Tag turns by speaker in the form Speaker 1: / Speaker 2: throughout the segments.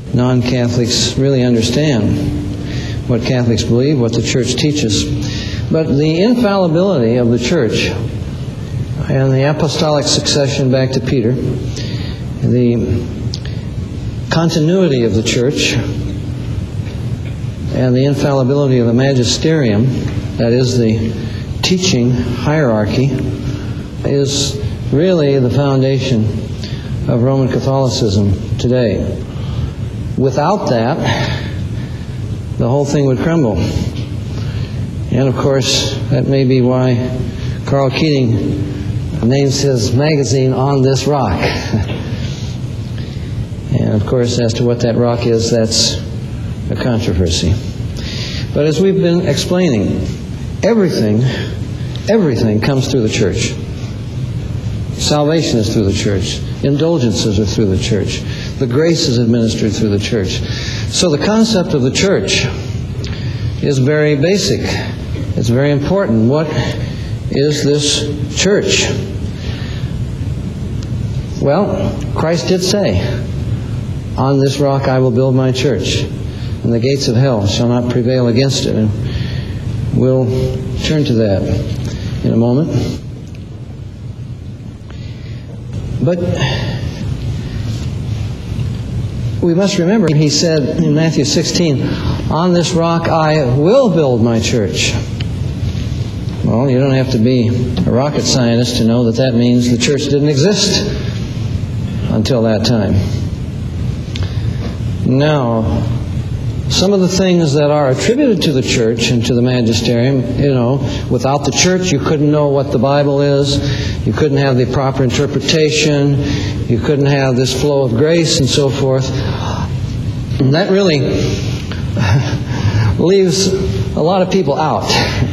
Speaker 1: non-Catholics really understand what Catholics believe, what the Church teaches. But the infallibility of the Church and the apostolic succession back to Peter, the continuity of the Church, and the infallibility of the magisterium, that is the teaching hierarchy, is really the foundation of Roman Catholicism today. Without that, the whole thing would crumble. And of course, that may be why Carl Keating names his magazine On This Rock. And of course, as to what that rock is, that's a controversy. But as we've been explaining, everything comes through the Church. Salvation is through the Church. Indulgences are through the Church. The grace is administered through the Church. So the concept of the Church is very basic. It's very important. What is this Church? Well, Christ did say, "On this rock I will build my church, and the gates of hell shall not prevail against it." And we'll turn to that in a moment. But we must remember, he said in Matthew 16, "On this rock I will build my church." Well, you don't have to be a rocket scientist to know that that means the church didn't exist until that time. Now, some of the things that are attributed to the church and to the magisterium, without the church you couldn't know what the Bible is, you couldn't have the proper interpretation, you couldn't have this flow of grace and so forth. And that really leaves a lot of people out.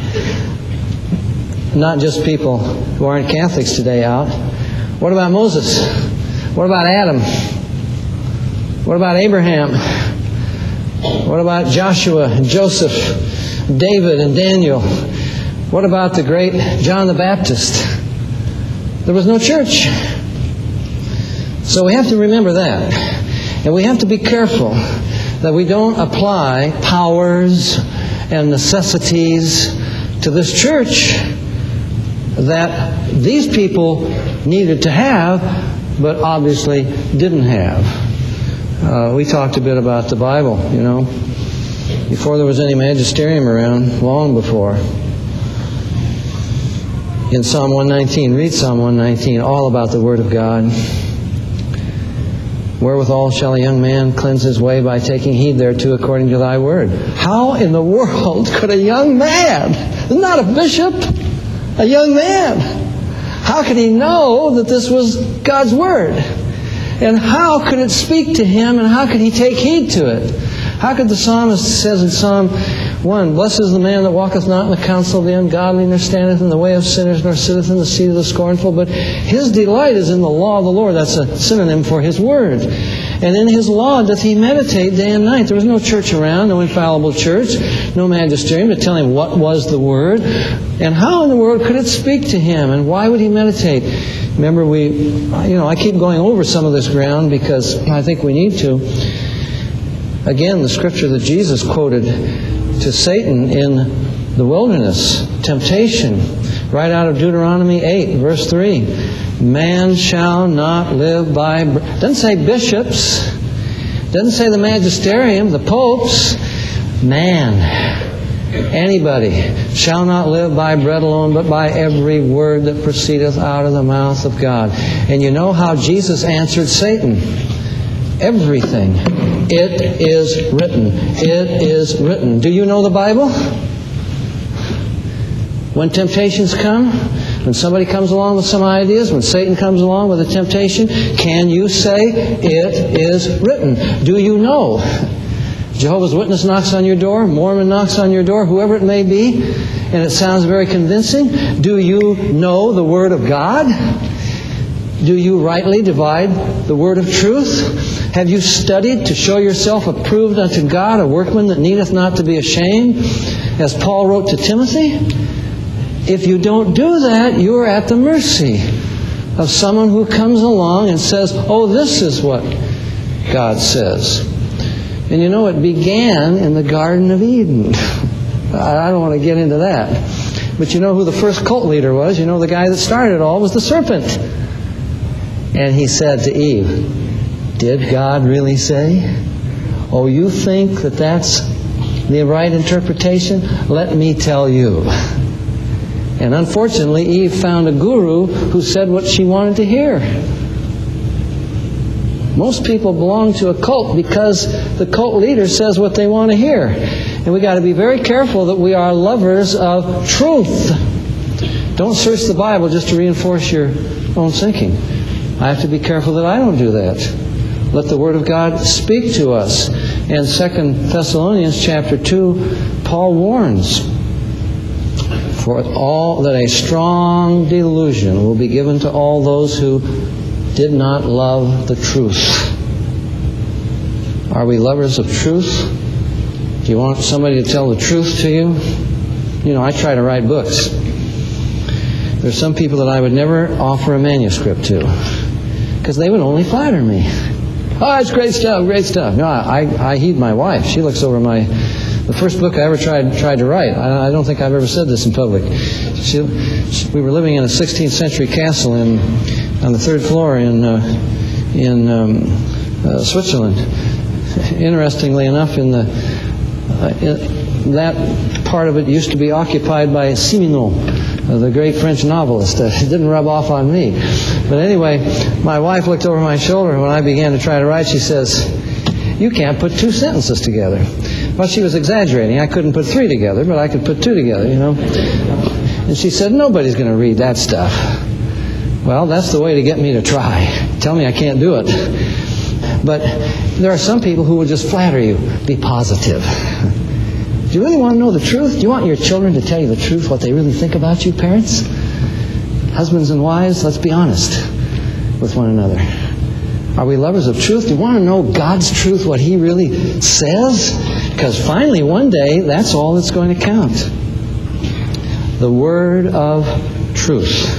Speaker 1: Not just people who aren't Catholics today out. What about Moses? What about Adam? What about Abraham? What about Joshua and Joseph, David and Daniel? What about the great John the Baptist? There was no church. So we have to remember that. And we have to be careful that we don't apply powers and necessities to this church that these people needed to have, but obviously didn't have. We talked a bit about the Bible, before there was any magisterium around, long before. In Psalm 119, read Psalm 119, all about the Word of God. "Wherewithal shall a young man cleanse his way? By taking heed thereto according to thy word." How in the world could a young man, not a bishop, a young man, how could he know that this was God's Word? And how could it speak to him, and how could he take heed to it? How could the psalmist says in Psalm 1, "Blessed is the man that walketh not in the counsel of the ungodly, nor standeth in the way of sinners, nor sitteth in the seat of the scornful, but his delight is in the law of the Lord." That's a synonym for His Word. "And in His law doth he meditate day and night." There was no church around, no infallible church, no magisterium to tell him what was the Word. And how in the world could it speak to him? And why would he meditate? Remember, I keep going over some of this ground because I think we need to. Again, the scripture that Jesus quoted to Satan in the wilderness, temptation, right out of Deuteronomy 8, verse 3. "Man shall not live by..." Doesn't say bishops. Doesn't say the magisterium, the popes. Man. Anybody shall not live by bread alone, but by every word that proceedeth out of the mouth of God. And you know how Jesus answered Satan? Everything. It is written. It is written. Do you know the Bible? When temptations come, when somebody comes along with some ideas, when Satan comes along with a temptation, can you say, "It is written"? Do you know? Jehovah's Witness knocks on your door, Mormon knocks on your door, whoever it may be, and it sounds very convincing. Do you know the Word of God? Do you rightly divide the word of truth? Have you studied to show yourself approved unto God, a workman that needeth not to be ashamed, as Paul wrote to Timothy? If you don't do that, you are at the mercy of someone who comes along and says, "Oh, this is what God says." And you know, it began in the Garden of Eden. I don't want to get into that. But you know who the first cult leader was? You know, the guy that started it all was the serpent. And he said to Eve, "Did God really say? Oh, you think that that's the right interpretation? Let me tell you." And unfortunately, Eve found a guru who said what she wanted to hear. Most people belong to a cult because the cult leader says what they want to hear. And we got to be very careful that we are lovers of truth. Don't search the Bible just to reinforce your own thinking. I have to be careful that I don't do that. Let the Word of God speak to us. And 2 Thessalonians chapter 2, Paul warns, "For all that a strong delusion will be given to all those who did not love the truth." Are we lovers of truth? Do you want somebody to tell the truth to you? You know, I try to write books. There's some people that I would never offer a manuscript to because they would only flatter me. "Oh, it's great stuff, great stuff." No, I heed my wife. She looks over the first book I ever tried to write. I don't think I've ever said this in public. We were living in a 16th century castle on the third floor in Switzerland. Interestingly enough, that part of it used to be occupied by Simenon, the great French novelist. It didn't rub off on me. But anyway, my wife looked over my shoulder, and when I began to try to write, she says, "You can't put two sentences together." Well, she was exaggerating. I couldn't put three together, but I could put two together, you know. And she said, "Nobody's going to read that stuff." Well, that's the way to get me to try. Tell me I can't do it. But there are some people who will just flatter you. Be positive. Do you really want to know the truth? Do you want your children to tell you the truth, what they really think about you, parents? Husbands and wives, let's be honest with one another. Are we lovers of truth? Do you want to know God's truth, what He really says? Because finally, one day, that's all that's going to count. The word of truth.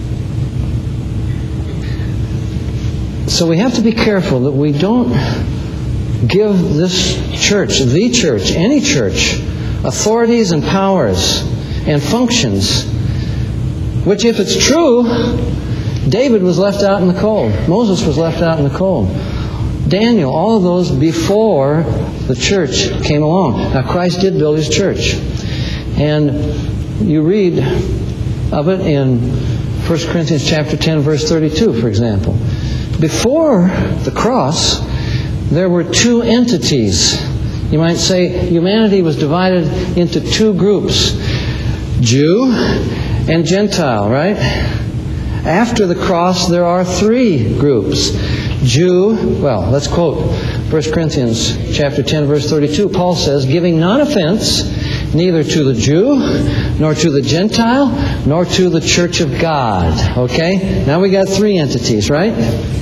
Speaker 1: So we have to be careful that we don't give this church, the church, any church, authorities and powers and functions, which if it's true, David was left out in the cold. Moses was left out in the cold. Daniel, all of those before the church came along. Now Christ did build His church. And you read of it in 1 Corinthians chapter 10, verse 32, for example. Before the cross, there were two entities. You might say humanity was divided into two groups, Jew and Gentile, right? After the cross, there are three groups. Jew, well, let's quote 1 Corinthians chapter 10, verse 32. Paul says, "Giving none offense, neither to the Jew, nor to the Gentile, nor to the church of God." Okay? Now we got three entities, right?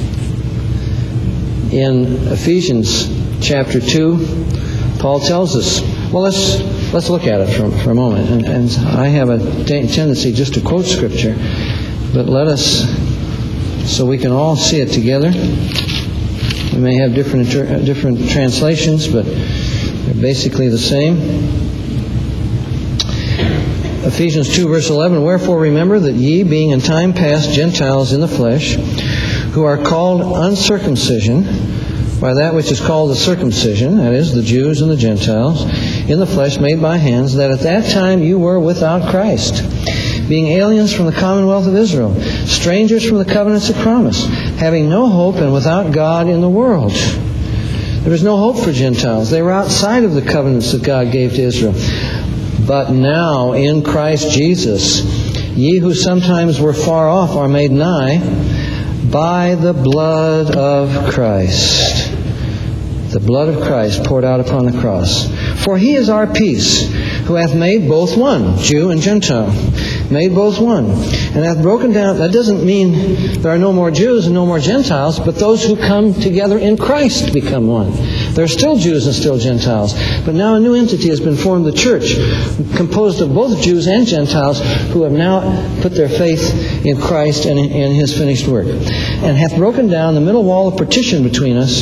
Speaker 1: In Ephesians chapter 2, Paul tells us, well, let's look at it for a moment. And I have a tendency just to quote Scripture, but let us, so we can all see it together. We may have different translations, but they're basically the same. Ephesians 2, verse 11, "Wherefore remember that ye, being in time past Gentiles in the flesh, who are called uncircumcision by that which is called the circumcision, that is, the Jews and the Gentiles, in the flesh made by hands, that at that time you were without Christ, being aliens from the commonwealth of Israel, strangers from the covenants of promise, having no hope and without God in the world." There was no hope for Gentiles. They were outside of the covenants that God gave to Israel. "But now in Christ Jesus, ye who sometimes were far off are made nigh by the blood of Christ." The blood of Christ poured out upon the cross. "For He is our peace, who hath made both one," Jew and Gentile, made both one, "and hath broken down." That doesn't mean there are no more Jews and no more Gentiles, but those who come together in Christ become one. There are still Jews and still Gentiles, but now a new entity has been formed, the church, composed of both Jews and Gentiles who have now put their faith in Christ and in His finished work. "And hath broken down the middle wall of partition between us,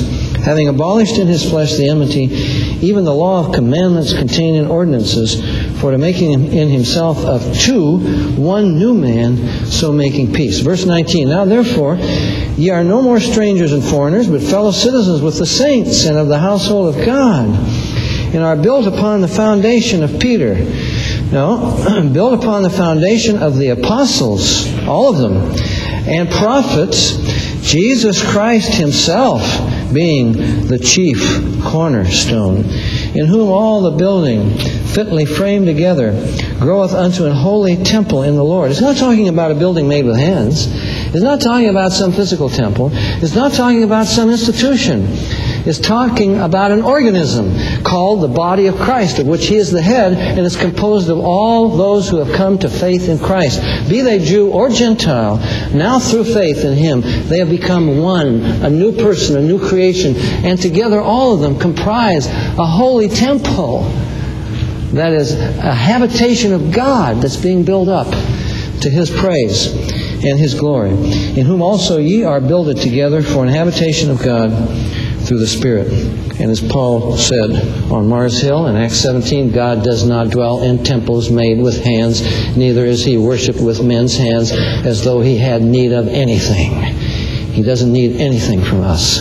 Speaker 1: having abolished in his flesh the enmity, even the law of commandments contained in ordinances, for to making in himself of two one new man, so making peace. Verse 19, now therefore ye are no more strangers and foreigners, but fellow citizens with the saints and of the household of God, and are built upon the foundation of Peter. No, built upon the foundation of the apostles, all of them, and prophets, Jesus Christ himself being the chief cornerstone, in whom all the building fitly framed together groweth unto an holy temple in the Lord. It's not talking about a building made with hands. It's not talking about some physical temple. It's not talking about some institution. It's talking about an organism called the body of Christ, of which He is the head, and is composed of all those who have come to faith in Christ, be they Jew or Gentile. Now through faith in Him, they have become one, a new person, a new creation, and together all of them comprise a holy temple. That is a habitation of God that's being built up to His praise and His glory, in whom also ye are builded together for an habitation of God through the Spirit. And as Paul said on Mars Hill in Acts 17, God does not dwell in temples made with hands, neither is He worshipped with men's hands as though He had need of anything. He doesn't need anything from us.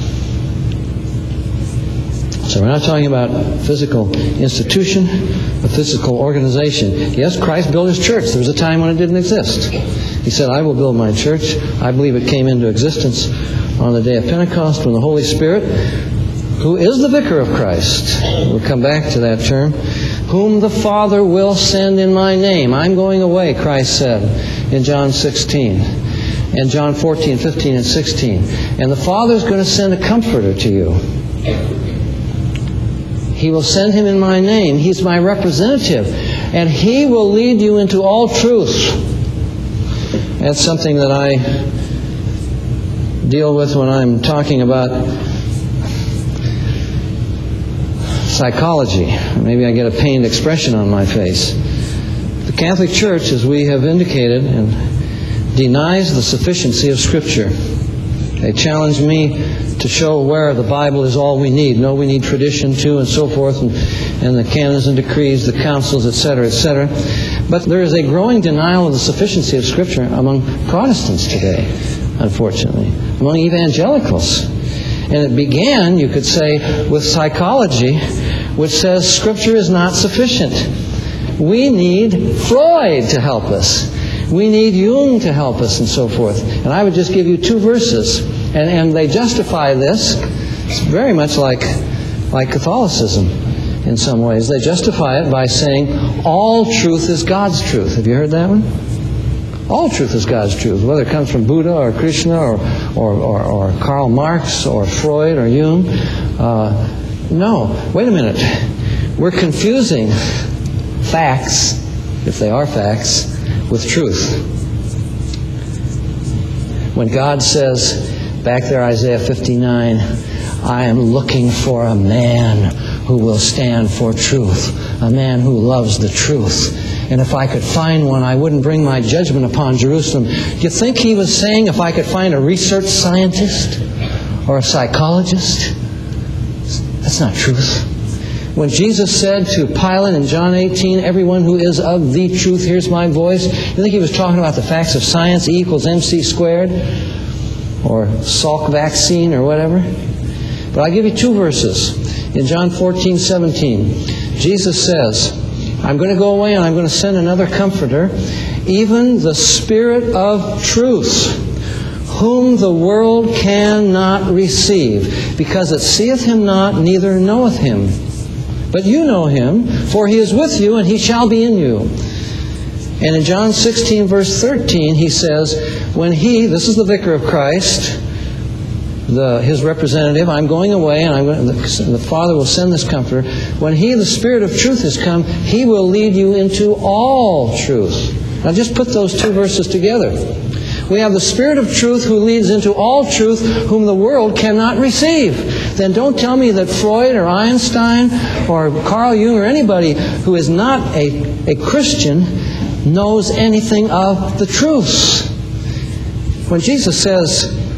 Speaker 1: So we're not talking about physical institution, a physical organization. Yes, Christ built His church. There was a time when it didn't exist. He said, I will build my church. I believe it came into existence on the day of Pentecost when the Holy Spirit, who is the vicar of Christ, we'll come back to that term, whom the Father will send in my name. I'm going away, Christ said in John 16 and John 14, 15, and 16. And the Father's going to send a comforter to you. He will send Him in my name. He's my representative. And He will lead you into all truth. That's something that I deal with when I'm talking about psychology. Maybe I get a pained expression on my face. The Catholic Church, as we have indicated, denies the sufficiency of Scripture. They challenge me to show where the Bible is all we need. No, we need tradition too, and so forth, and the canons and decrees, the councils, etc., etc. But there is a growing denial of the sufficiency of Scripture among Protestants today, unfortunately, among evangelicals. And it began, you could say, with psychology, which says Scripture is not sufficient. We need Freud to help us. We need Jung to help us, and so forth. And I would just give you two verses, and they justify this. It's very much like Catholicism in some ways. They justify it by saying all truth is God's truth. Have you heard that one? All truth is God's truth, whether it comes from Buddha or Krishna or Karl Marx or Freud or Jung. No, wait a minute. We're confusing facts, if they are facts, with truth. When God says, back there, Isaiah 59, I am looking for a man who will stand for truth, a man who loves the truth. And if I could find one, I wouldn't bring my judgment upon Jerusalem. Do you think He was saying if I could find a research scientist or a psychologist? That's not truth. When Jesus said to Pilate in John 18, everyone who is of the truth hears my voice, you think He was talking about the facts of science, E equals MC squared, or Salk vaccine, or whatever? But I'll give you two verses. In John 14, 17, Jesus says, I'm going to go away and I'm going to send another Comforter, even the Spirit of truth, whom the world cannot receive, because it seeth Him not, neither knoweth Him. But you know Him, for He is with you, and He shall be in you. And in John 16, verse 13, He says, when He, this is the Vicar of Christ, His representative, I'm going away, and the Father will send this Comforter. When He, the Spirit of truth, has come, He will lead you into all truth. Now just put those two verses together. We have the Spirit of truth who leads into all truth, whom the world cannot receive. Then don't tell me that Freud or Einstein or Carl Jung or anybody who is not a Christian knows anything of the truth. When Jesus says,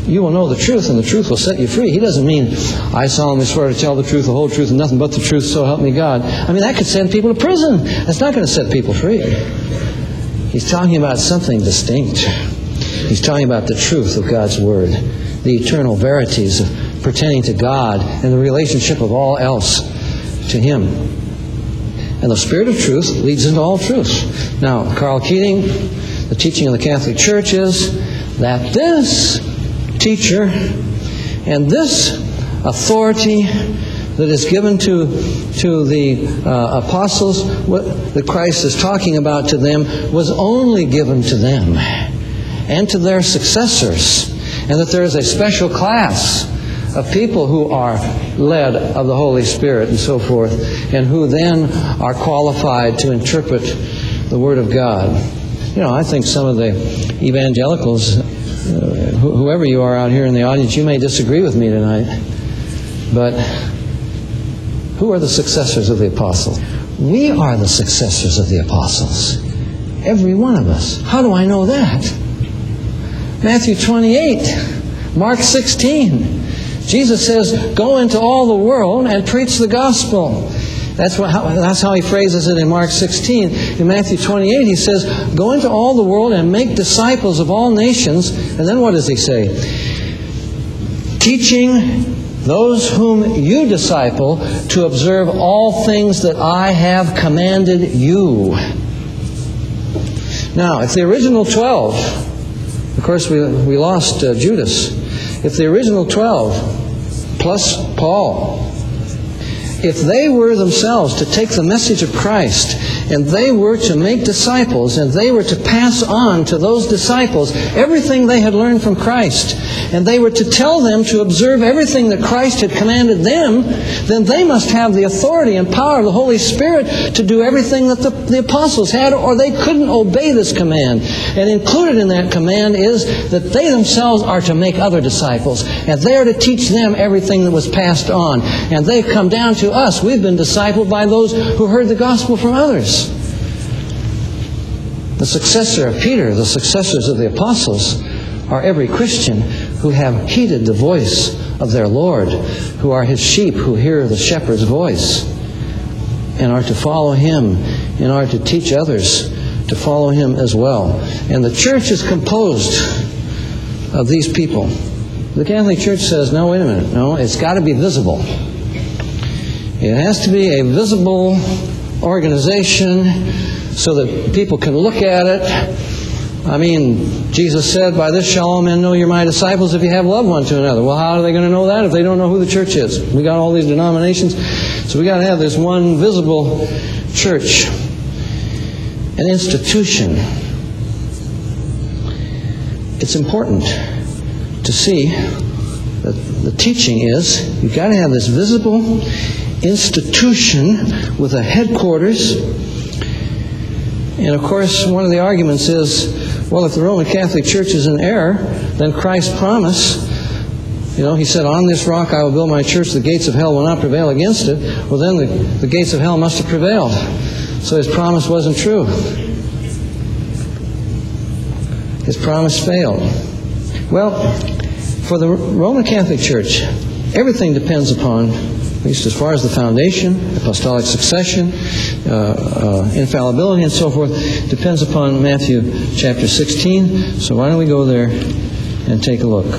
Speaker 1: you will know the truth, and the truth will set you free. He doesn't mean, I solemnly swear to tell the truth, the whole truth, and nothing but the truth, so help me God. I mean, that could send people to prison. That's not going to set people free. He's talking about something distinct. He's talking about the truth of God's Word, the eternal verities pertaining to God and the relationship of all else to Him. And the Spirit of truth leads into all truth. Now, Karl Keating, the teaching of the Catholic Church is that this teacher and this authority that is given to the apostles, what that Christ is talking about to them, was only given to them and to their successors, and that there is a special class of people who are led of the Holy Spirit and so forth, and who then are qualified to interpret the Word of God. You know, I think some of the evangelicals, whoever you are out here in the audience, you may disagree with me tonight, but who are the successors of the apostles? We are the successors of the apostles. Every one of us. How do I know that? Matthew 28, Mark 16. Jesus says, go into all the world and preach the gospel. That's how He phrases it in Mark 16. In Matthew 28, He says, go into all the world and make disciples of all nations. And then what does He say? Teaching those whom you disciple to observe all things that I have commanded you. Now, if the original 12, of course we lost Judas, if the original 12, plus Paul, if they were themselves to take the message of Christ, and they were to make disciples, and they were to pass on to those disciples everything they had learned from Christ, and they were to tell them to observe everything that Christ had commanded them, then they must have the authority and power of the Holy Spirit to do everything that the apostles had, or they couldn't obey this command. And included in that command is that they themselves are to make other disciples, and they are to teach them everything that was passed on. And they come down to us. We've been discipled by those who heard the gospel from others. The successor of Peter, the successors of the apostles, are every Christian who have heeded the voice of their Lord, who are His sheep, who hear the shepherd's voice, and are to follow Him, and are to teach others to follow Him as well. And the church is composed of these people. The Catholic Church says, no, wait a minute, no, it's got to be visible. It has to be a visible organization so that people can look at it. I mean, Jesus said, by this shall all men know you're my disciples if you have love one to another. Well, how are they going to know that if they don't know who the church is? We got all these denominations, so we got to have this one visible church, an institution. It's important to see that the teaching is you've got to have this visible institution with a headquarters. And of course, one of the arguments is, well, if the Roman Catholic Church is in error, then Christ's promise, He said, on this rock I will build my church, the gates of hell will not prevail against it. Well, then the gates of hell must have prevailed. So His promise wasn't true. His promise failed. Well, for the Roman Catholic Church, everything depends upon, at least as far as the foundation, apostolic succession, infallibility, and so forth, depends upon Matthew chapter 16. So why don't we go there and take a look.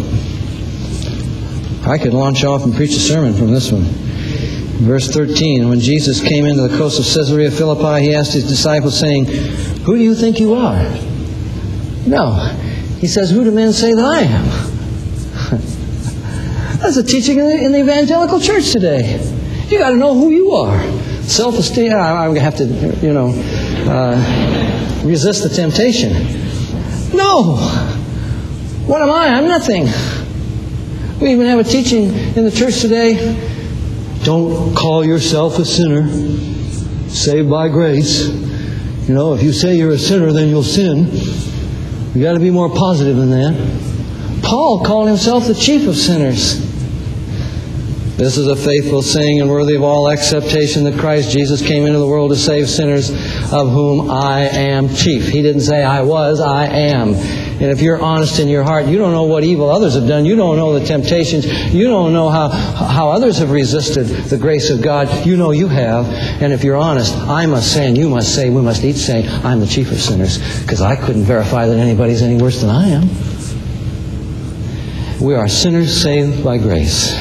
Speaker 1: I could launch off and preach a sermon from this one. Verse 13, when Jesus came into the coast of Caesarea Philippi, He asked His disciples, saying, who do you think you are? No. He says, who do men say that I am? That's the teaching in the evangelical church today. You got to know who you are. Self-esteem. I'm going to have to, resist the temptation. No. What am I? I'm nothing. We even have a teaching in the church today. Don't call yourself a sinner. Saved by grace. If you say you're a sinner, then you'll sin. You got to be more positive than that. Paul called himself the chief of sinners. This is a faithful saying and worthy of all acceptation that Christ Jesus came into the world to save sinners, of whom I am chief. He didn't say I was, I am. And if you're honest in your heart, you don't know what evil others have done. You don't know the temptations. You don't know how others have resisted the grace of God. You know you have. And if you're honest, I must say and you must say, we must each say, I'm the chief of sinners, because I couldn't verify that anybody's any worse than I am. We are sinners saved by grace.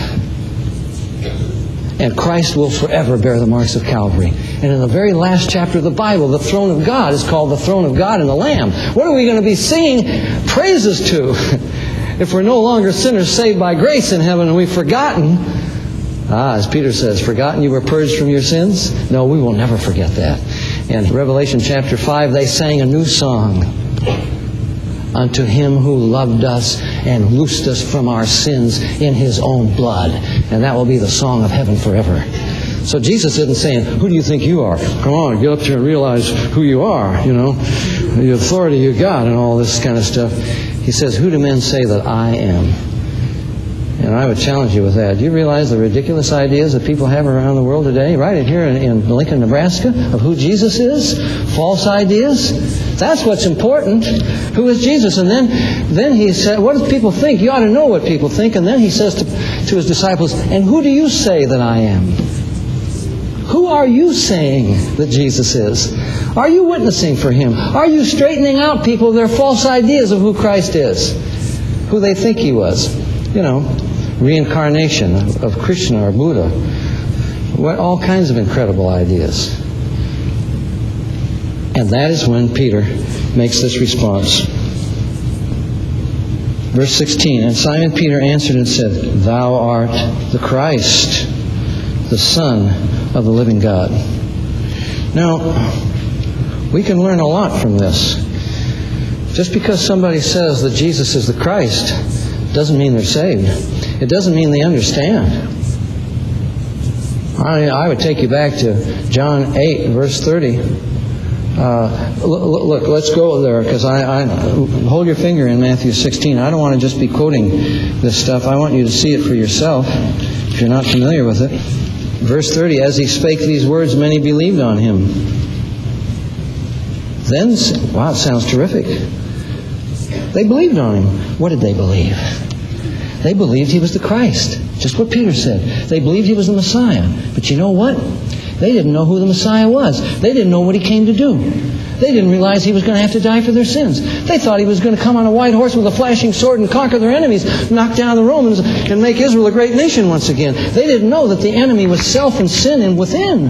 Speaker 1: And Christ will forever bear the marks of Calvary. And in the very last chapter of the Bible, the throne of God is called the throne of God and the Lamb. What are we going to be singing praises to if we're no longer sinners saved by grace in heaven and we've forgotten? As Peter says, forgotten you were purged from your sins? No, we will never forget that. In Revelation chapter 5, they sang a new song. Unto Him who loved us and loosed us from our sins in His own blood. And that will be the song of heaven forever. So Jesus isn't saying, who do you think you are? Come on, get up here and realize who you are, the authority you got and all this kind of stuff. He says, who do men say that I am? And I would challenge you with that. Do you realize the ridiculous ideas that people have around the world today, right here in Lincoln, Nebraska, of who Jesus is? False ideas? That's what's important. Who is Jesus? And then He said, what do people think? You ought to know what people think. And then He says to His disciples, and who do you say that I am? Who are you saying that Jesus is? Are you witnessing for Him? Are you straightening out people their false ideas of who Christ is? Who they think He was? Reincarnation of Krishna or Buddha. All kinds of incredible ideas. And that is when Peter makes this response. Verse 16, and Simon Peter answered and said, Thou art the Christ, the Son of the living God. Now, we can learn a lot from this. Just because somebody says that Jesus is the Christ doesn't mean they're saved. It doesn't mean they understand. I would take you back to John 8, verse 30. Look, let's go there, because I hold your finger in Matthew 16. I don't want to just be quoting this stuff. I want you to see it for yourself, if you're not familiar with it. Verse 30, as He spake these words, many believed on Him. Then, wow, it sounds terrific. They believed on Him. What did they believe? They believed He was the Christ. Just what Peter said. They believed He was the Messiah. But you know what? They didn't know who the Messiah was. They didn't know what He came to do. They didn't realize He was going to have to die for their sins. They thought He was going to come on a white horse with a flashing sword and conquer their enemies, knock down the Romans, and make Israel a great nation once again. They didn't know that the enemy was self and sin and within.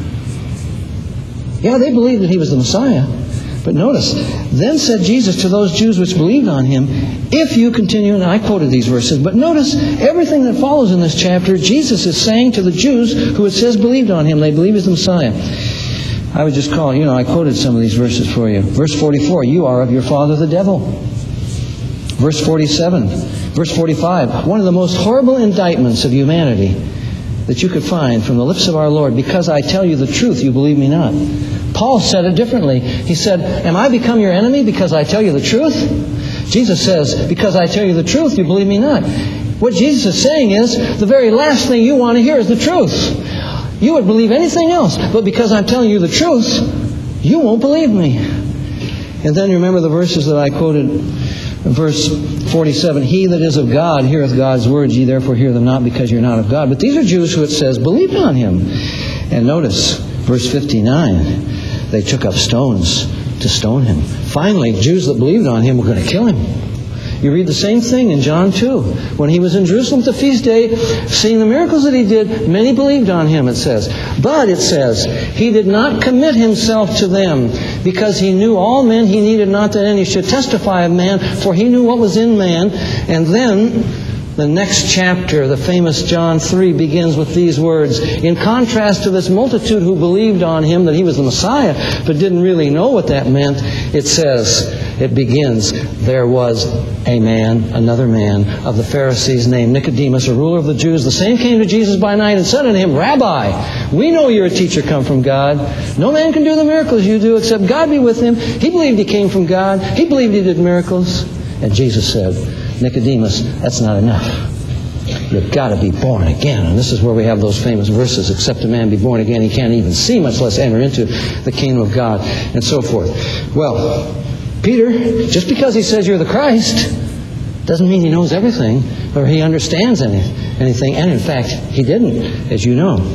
Speaker 1: Yeah, they believed that He was the Messiah. But notice, then said Jesus to those Jews which believed on Him, if you continue, and I quoted these verses, but notice everything that follows in this chapter, Jesus is saying to the Jews who it says believed on Him, they believe He's the Messiah. I would just call, I quoted some of these verses for you. Verse 44, you are of your father the devil. Verse 47, verse 45, one of the most horrible indictments of humanity that you could find from the lips of our Lord, because I tell you the truth, you believe me not. Paul said it differently. He said, am I become your enemy because I tell you the truth? Jesus says, because I tell you the truth, you believe me not. What Jesus is saying is, the very last thing you want to hear is the truth. You would believe anything else, but because I'm telling you the truth, you won't believe me. And then remember the verses that I quoted. Verse 47, he that is of God heareth God's words, ye therefore hear them not, because you're not of God. But these are Jews who it says believed on Him. And notice, verse 59, they took up stones to stone Him. Finally, Jews that believed on Him were going to kill Him. You read the same thing in John 2. When He was in Jerusalem at the feast day, seeing the miracles that He did, many believed on Him, it says. But, it says, He did not commit Himself to them, because He knew all men. He needed not that any should testify of man, for He knew what was in man. And then, the next chapter, the famous John 3, begins with these words. In contrast to this multitude who believed on Him, that He was the Messiah, but didn't really know what that meant, it says, it begins, there was a man, another man, of the Pharisees named Nicodemus, a ruler of the Jews. The same came to Jesus by night and said unto Him, Rabbi, we know you're a teacher come from God. No man can do the miracles you do except God be with him. He believed he came from God. He believed he did miracles. And Jesus said, Nicodemus, that's not enough. You've got to be born again. And this is where we have those famous verses, except a man be born again, he can't even see, much less enter into the kingdom of God, and so forth. Well, Peter, just because he says you're the Christ, doesn't mean he knows everything, or he understands anything. And in fact, he didn't, as you know.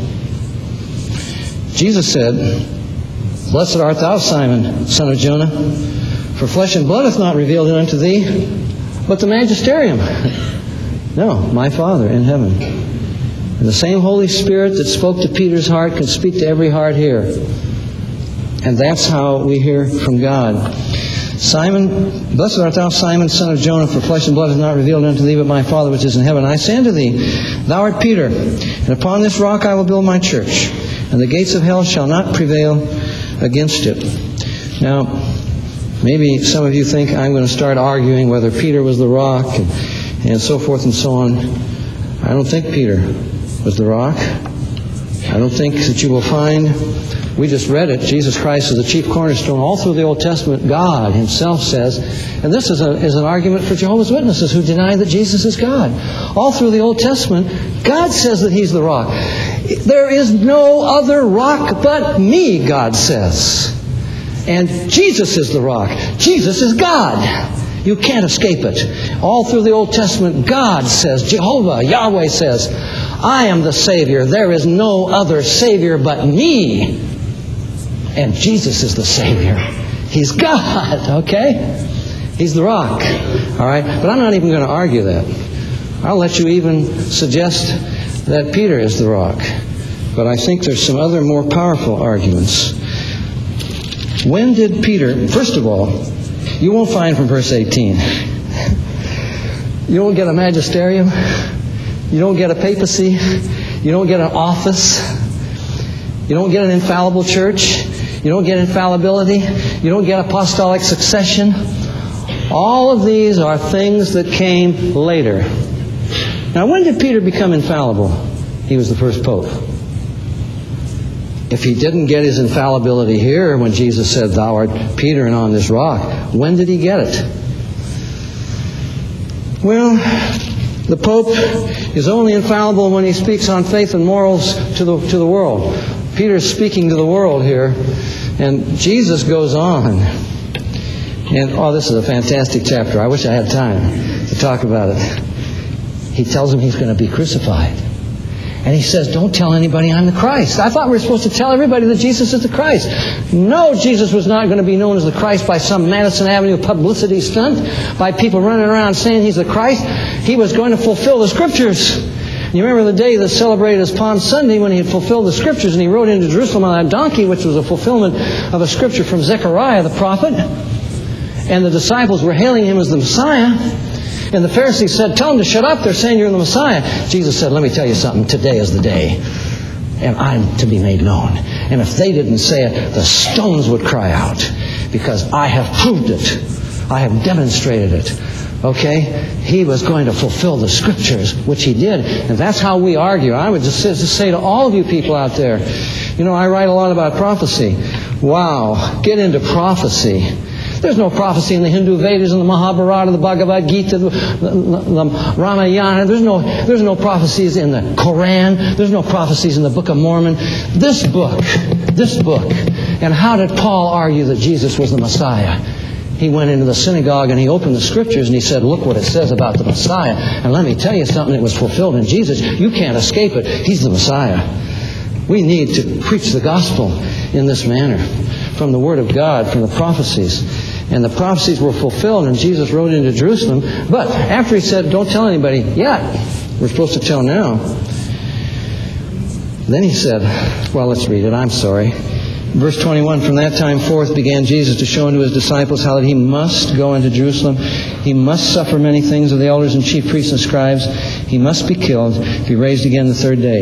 Speaker 1: Jesus said, "Blessed art thou, Simon, son of Jonah, for flesh and blood hath not revealed it unto thee, but the magisterium." No, my Father in heaven. And the same Holy Spirit that spoke to Peter's heart can speak to every heart here. And that's how we hear from God. Simon, blessed art thou, Simon, son of Jonah, for flesh and blood hath not revealed unto thee, but my Father which is in heaven. I say unto thee, thou art Peter, and upon this rock I will build my church, and the gates of hell shall not prevail against it. Now, maybe some of you think I'm going to start arguing whether Peter was the rock and so forth and so on. I don't think Peter was the rock. I don't think that you will find, we just read it, Jesus Christ is the chief cornerstone. All through the Old Testament, God Himself says, and this is an argument for Jehovah's Witnesses who deny that Jesus is God. All through the Old Testament, God says that He's the rock. There is no other rock but me, God says. And Jesus is the rock. Jesus is God. You can't escape it. All through the Old Testament, God says, Jehovah, Yahweh says, I am the Savior. There is no other Savior but me. And Jesus is the Savior. He's God, okay? He's the rock. All right? But I'm not even going to argue that. I'll let you even suggest that Peter is the rock. But I think there's some other more powerful arguments. When did Peter, first of all, you won't find from verse 18. You don't get a magisterium. You don't get a papacy. You don't get an office. You don't get an infallible church. You don't get infallibility. You don't get apostolic succession. All of these are things that came later. Now, when did Peter become infallible? He was the first pope. If he didn't get his infallibility here when Jesus said, thou art Peter and on this rock, when did he get it? Well, the Pope is only infallible when he speaks on faith and morals to the world. Peter's speaking to the world here, and Jesus goes on. And, this is a fantastic chapter. I wish I had time to talk about it. He tells him he's going to be crucified. And he says, don't tell anybody I'm the Christ. I thought we were supposed to tell everybody that Jesus is the Christ. No, Jesus was not going to be known as the Christ by some Madison Avenue publicity stunt, by people running around saying He's the Christ. He was going to fulfill the Scriptures. You remember the day that's celebrated as Palm Sunday when He had fulfilled the Scriptures, and He rode into Jerusalem on that donkey, which was a fulfillment of a Scripture from Zechariah the prophet. And the disciples were hailing Him as the Messiah. And the Pharisees said, tell them to shut up. They're saying you're the Messiah. Jesus said, let me tell you something. Today is the day. And I'm to be made known. And if they didn't say it, the stones would cry out. Because I have proved it. I have demonstrated it. Okay? He was going to fulfill the Scriptures, which He did. And that's how we argue. I would just say to all of you people out there, I write a lot about prophecy. Wow. Get into prophecy. There's no prophecy in the Hindu Vedas and the Mahabharata, the Bhagavad Gita, the Ramayana. There's no prophecies in the Koran. There's no prophecies in the Book of Mormon. This book. And how did Paul argue that Jesus was the Messiah? He went into the synagogue and he opened the Scriptures and he said, look what it says about the Messiah. And let me tell you something, it was fulfilled in Jesus. You can't escape it. He's the Messiah. We need to preach the gospel in this manner, from the Word of God, from the prophecies. And the prophecies were fulfilled, and Jesus rode into Jerusalem. But after He said, don't tell anybody yet, we're supposed to tell now. Then He said, well, let's read it. I'm sorry. Verse 21, from that time forth began Jesus to show unto His disciples how that He must go into Jerusalem. He must suffer many things of the elders and chief priests and scribes. He must be killed, be raised again the third day.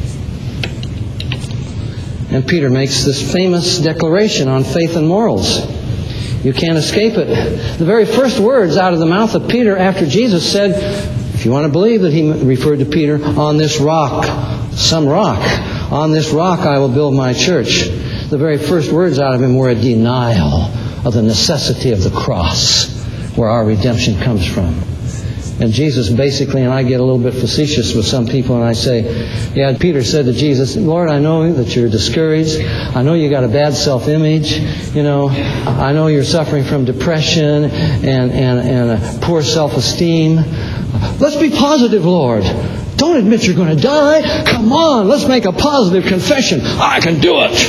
Speaker 1: And Peter makes this famous declaration on faith and morals. You can't escape it. The very first words out of the mouth of Peter after Jesus said, if you want to believe that He referred to Peter, on this rock, some rock, on this rock I will build my church. The very first words out of him were a denial of the necessity of the cross, where our redemption comes from. And Jesus basically, and I get a little bit facetious with some people, and I say, yeah, Peter said to Jesus, Lord, I know that you're discouraged. I know you got a bad self-image. I know you're suffering from depression and a poor self-esteem. Let's be positive, Lord. Don't admit you're going to die. Come on, let's make a positive confession. I can do it.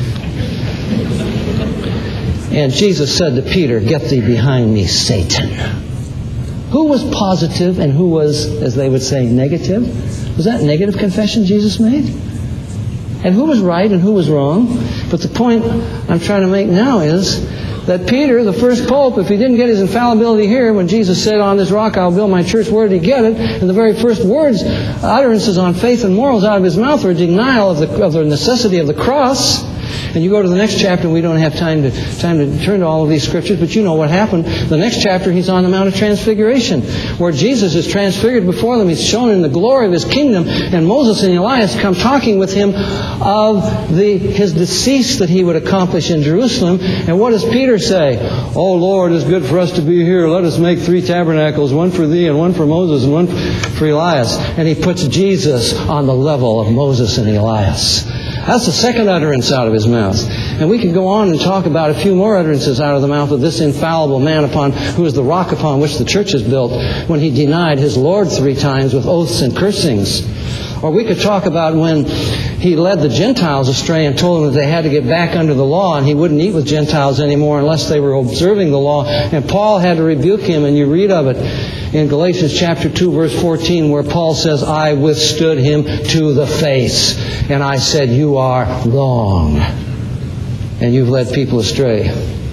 Speaker 1: And Jesus said to Peter, get thee behind me, Satan. Who was positive and who was, as they would say, negative? Was that negative confession Jesus made? And who was right and who was wrong? But the point I'm trying to make now is that Peter, the first pope, if he didn't get his infallibility here, when Jesus said, on this rock I'll build my church, where did he get it? And the very first words, utterances on faith and morals out of his mouth were a denial of the necessity of the cross. And you go to the next chapter, and we don't have time to turn to all of these scriptures, but you know what happened. The next chapter, he's on the Mount of Transfiguration, where Jesus is transfigured before them. He's shown in the glory of his kingdom, and Moses and Elias come talking with him of his decease that he would accomplish in Jerusalem. And what does Peter say? Oh, Lord, it's good for us to be here. Let us make 3 tabernacles, one for thee and one for Moses and one for Elias. And he puts Jesus on the level of Moses and Elias. That's the second utterance out of his mouth. And we could go on and talk about a few more utterances out of the mouth of this infallible man who is the rock upon which the church is built, when he denied his Lord 3 times with oaths and cursings. Or we could talk about when he led the Gentiles astray and told them that they had to get back under the law, and he wouldn't eat with Gentiles anymore unless they were observing the law. And Paul had to rebuke him, and you read of it in Galatians chapter 2, verse 14, where Paul says, I withstood him to the face, and I said, you are wrong, and you've led people astray.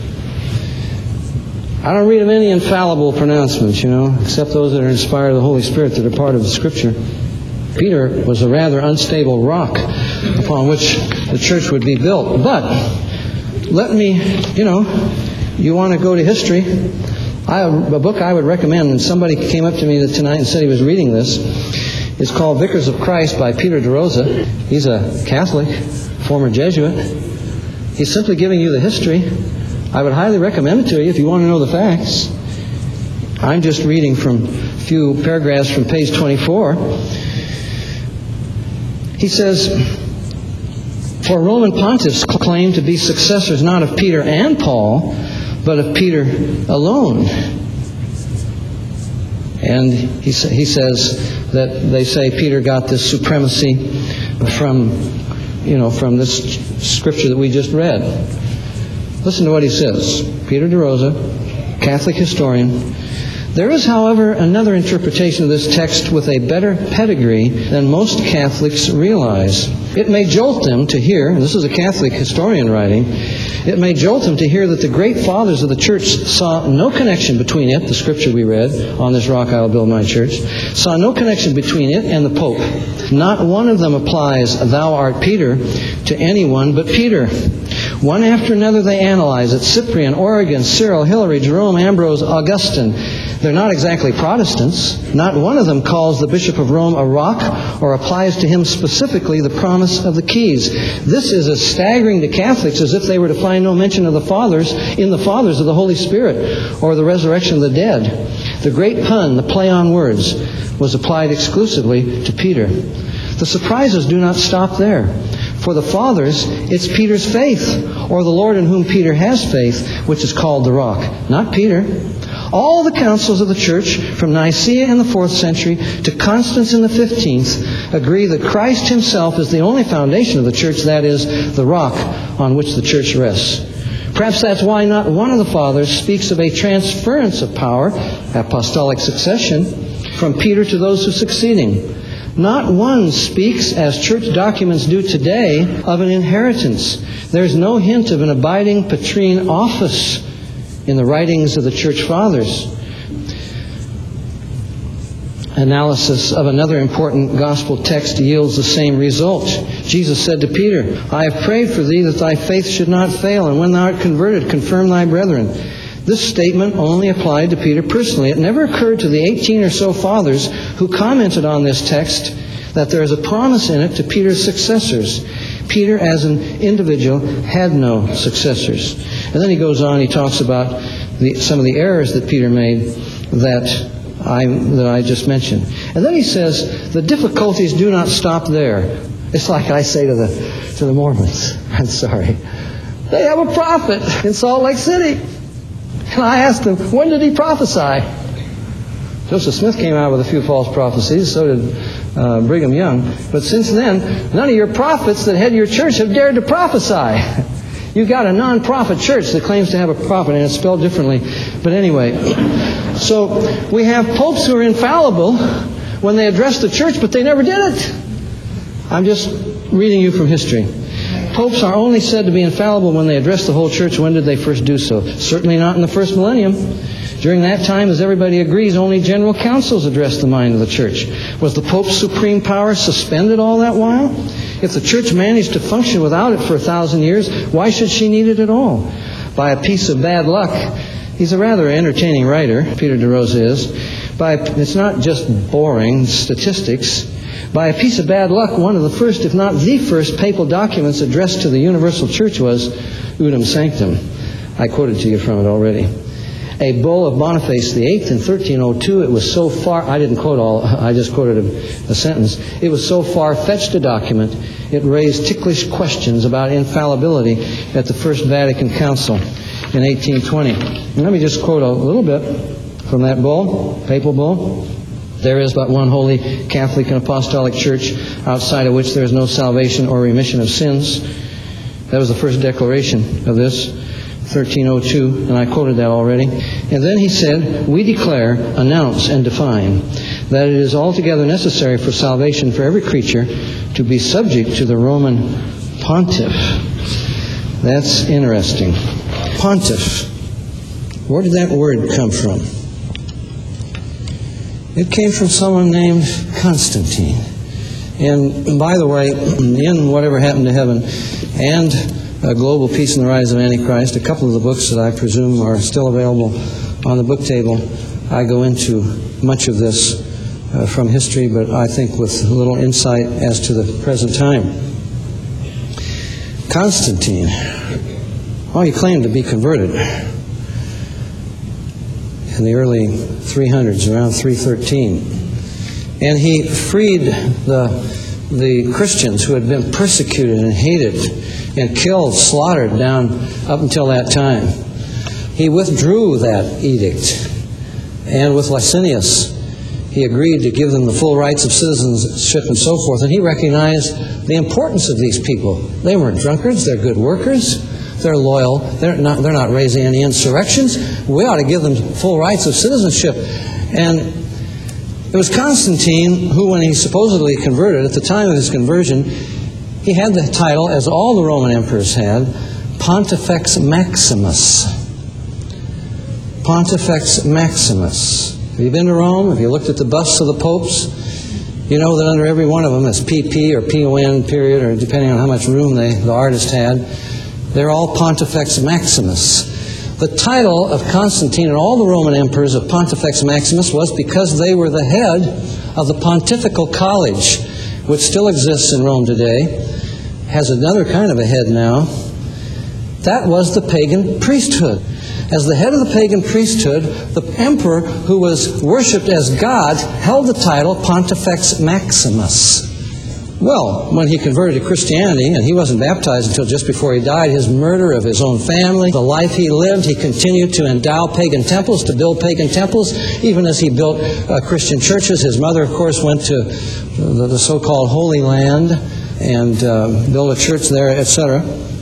Speaker 1: I don't read of any infallible pronouncements, except those that are inspired of the Holy Spirit that are part of the Scripture. Peter was a rather unstable rock upon which the church would be built. But let me, you want to go to history. A book I would recommend, and somebody came up to me tonight and said he was reading this. It's called Vicars of Christ by Peter DeRosa. He's a Catholic, former Jesuit. He's simply giving you the history. I would highly recommend it to you if you want to know the facts. I'm just reading from a few paragraphs from page 24. He says, for Roman pontiffs claim to be successors not of Peter and Paul, but of Peter alone. And he says that they say Peter got this supremacy from this scripture that we just read. Listen to what he says. Peter DeRosa, Catholic historian. There is, however, another interpretation of this text with a better pedigree than most Catholics realize. It may jolt them to hear, and this is a Catholic historian writing, it may jolt them to hear that the great fathers of the church saw no connection between it, the scripture we read, on this rock I will build my church, saw no connection between it and the Pope. Not one of them applies, thou art Peter, to anyone but Peter. One after another they analyze it. Cyprian, Origen, Cyril, Hilary, Jerome, Ambrose, Augustine. They're not exactly Protestants. Not one of them calls the Bishop of Rome a rock or applies to him specifically the promise of the keys. This is as staggering to Catholics as if they were to find no mention of the fathers in the fathers of the Holy Spirit or the resurrection of the dead. The great pun, the play on words, was applied exclusively to Peter. The surprises do not stop there. For the fathers, it's Peter's faith, or the Lord in whom Peter has faith, which is called the rock, not Peter. All the councils of the church, from Nicaea in the 4th century to Constance in the 15th, agree that Christ himself is the only foundation of the church, that is, the rock on which the church rests. Perhaps that's why not one of the fathers speaks of a transference of power, apostolic succession, from Peter to those who succeed him. Not one speaks, as church documents do today, of an inheritance. There's no hint of an abiding patrine office in the writings of the church fathers. Analysis of another important gospel text yields the same result. Jesus said to Peter, I have prayed for thee that thy faith should not fail, and when thou art converted, confirm thy brethren. This statement only applied to Peter personally. It never occurred to the 18 or so fathers who commented on this text that there is a promise in it to Peter's successors. Peter, as an individual, had no successors. And then he goes on, he talks about some of the errors that Peter made that that I just mentioned. And then he says, the difficulties do not stop there. It's like I say to the Mormons. I'm sorry. They have a prophet in Salt Lake City. And I asked them, when did he prophesy? Joseph Smith came out with a few false prophecies, so did Brigham Young. But since then, none of your prophets that head your church have dared to prophesy. You've got a non-prophet church that claims to have a prophet, and it's spelled differently. But anyway, so we have popes who are infallible when they address the church, but they never did it. I'm just reading you from history. Popes are only said to be infallible when they address the whole church. When did they first do so? Certainly not in the first millennium. During that time, as everybody agrees, only general councils addressed the mind of the church. Was the Pope's supreme power suspended all that while? If the church managed to function without it for 1,000 years, why should she need it at all? By a piece of bad luck. He's a rather entertaining writer, Peter DeRosa is. It's not just boring statistics. By a piece of bad luck, one of the first, if not the first, papal documents addressed to the universal church was Udum Sanctum. I quoted to you from it already. A bull of Boniface VIII in 1302, it was so far, I didn't quote all, I just quoted a sentence. It was so far-fetched a document, it raised ticklish questions about infallibility at the First Vatican Council in 1820. And let me just quote a little bit from that bull, papal bull. There is but one holy Catholic and Apostolic Church, outside of which there is no salvation or remission of sins. That was the first declaration of this, 1302, and I quoted that already. And then he said, we declare, announce, and define that it is altogether necessary for salvation for every creature to be subject to the Roman pontiff. That's interesting. Pontiff. Where did that word come from? It came from someone named Constantine. And by the way, in Whatever Happened to Heaven and Global Peace and the Rise of Antichrist, a couple of the books that I presume are still available on the book table, I go into much of this from history, but I think with a little insight as to the present time. Constantine, well, he claimed to be converted in the early 300s, around 313. And he freed the Christians who had been persecuted and hated and killed, slaughtered down up until that time. He withdrew that edict. And with Licinius, he agreed to give them the full rights of citizenship and so forth. And he recognized the importance of these people. They weren't drunkards, they're good workers. They're loyal. They're not raising any insurrections. We ought to give them full rights of citizenship. And it was Constantine who, when he supposedly converted, at the time of his conversion, he had the title, as all the Roman emperors had, Pontifex Maximus. Pontifex Maximus. Have you been to Rome? Have you looked at the busts of the popes? You know that under every one of them, it's PP or PON period, or depending on how much room the artist had, they're all Pontifex Maximus. The title of Constantine and all the Roman emperors of Pontifex Maximus was because they were the head of the Pontifical College, which still exists in Rome today, has another kind of a head now. That was the pagan priesthood. As the head of the pagan priesthood, the emperor who was worshipped as God held the title Pontifex Maximus. Well, when he converted to Christianity, and he wasn't baptized until just before he died, his murder of his own family, the life he lived, he continued to endow pagan temples, to build pagan temples, even as he built Christian churches. His mother, of course, went to the so-called Holy Land and built a church there, etc.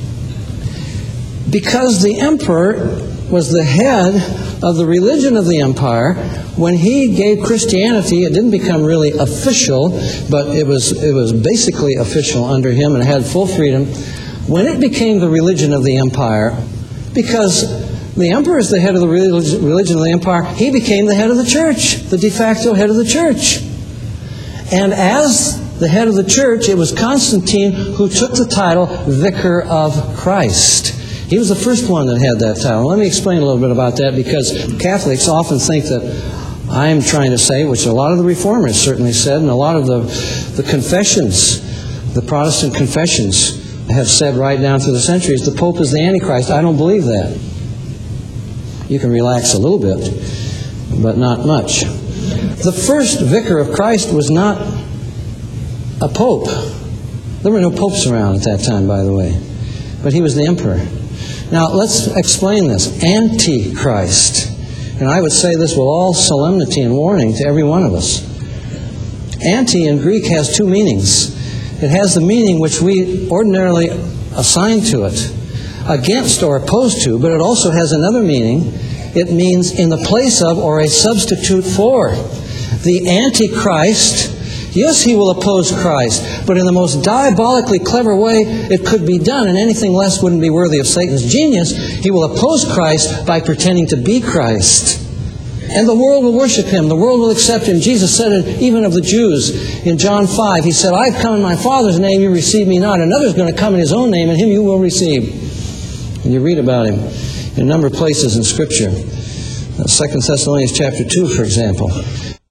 Speaker 1: Because the emperor was the head of the religion of the empire, when he gave Christianity, it didn't become really official, but it was basically official under him and had full freedom. When it became the religion of the empire, because the emperor is the head of the religion of the empire, he became the head of the church, the de facto head of the church. And as the head of the church, it was Constantine who took the title Vicar of Christ. He was the first one that had that title. Let me explain a little bit about that, because Catholics often think that I'm trying to say, which a lot of the Reformers certainly said, and a lot of the confessions, the Protestant confessions, have said right down through the centuries, the Pope is the Antichrist. I don't believe that. You can relax a little bit, but not much. The first vicar of Christ was not a pope. There were no popes around at that time, by the way. But he was the emperor. Now, let's explain this. Antichrist. And I would say this with all solemnity and warning to every one of us. Anti in Greek has two meanings. It has the meaning which we ordinarily assign to it, against or opposed to, but it also has another meaning. It means in the place of or a substitute for. The Antichrist, yes, he will oppose Christ, but in the most diabolically clever way it could be done, and anything less wouldn't be worthy of Satan's genius. He will oppose Christ by pretending to be Christ. And the world will worship him. The world will accept him. Jesus said it even of the Jews in John 5. He said, I've come in my Father's name, you receive me not. Another's going to come in his own name, and him you will receive. And you read about him in a number of places in Scripture. 2 Thessalonians chapter 2, for example.